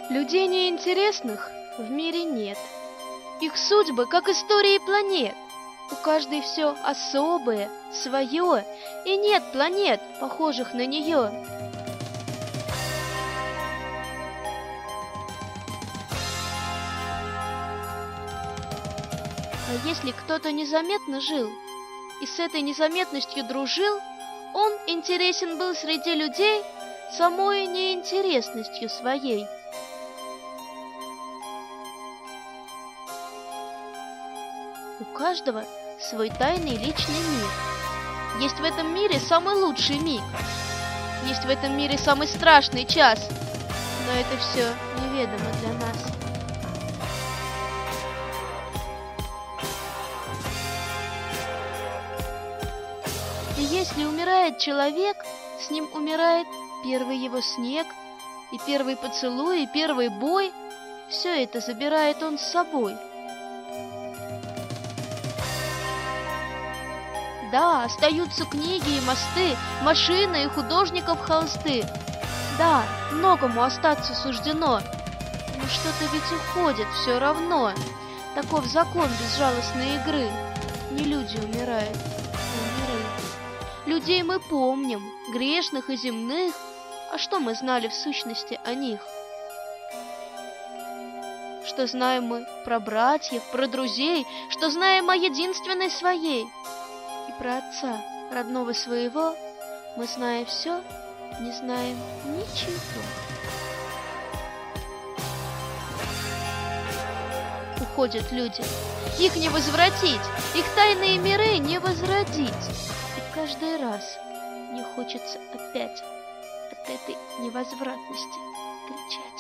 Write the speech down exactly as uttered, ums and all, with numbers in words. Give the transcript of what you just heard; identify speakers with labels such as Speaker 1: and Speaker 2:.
Speaker 1: Людей неинтересных в мире нет. Их судьбы, как истории планет. У каждой все особое, свое, и нет планет, похожих на нее. А если кто-то незаметно жил и с этой незаметностью дружил, он интересен был среди людей самой неинтересностью своей. У каждого свой тайный личный мир. Есть в этом мире самый лучший миг. Есть в этом мире самый страшный час. Но это все неведомо для нас. И если умирает человек, с ним умирает первый его снег, и первый поцелуй, и первый бой. Все это забирает он с собой. Да, остаются книги и мосты, машины и художников холсты. Да, многому остаться суждено, но что-то ведь уходит все равно. Таков закон безжалостной игры. Не люди умирают, а миры. Людей мы помним, грешных и земных, а что мы знали в сущности о них? Что знаем мы про братьев, про друзей, что знаем о единственной своей? И про отца, родного своего, мы знаем все, не знаем ничего. Уходят люди, их не возвратить, их тайные миры не возродить. И каждый раз мне хочется опять от этой невозвратности кричать.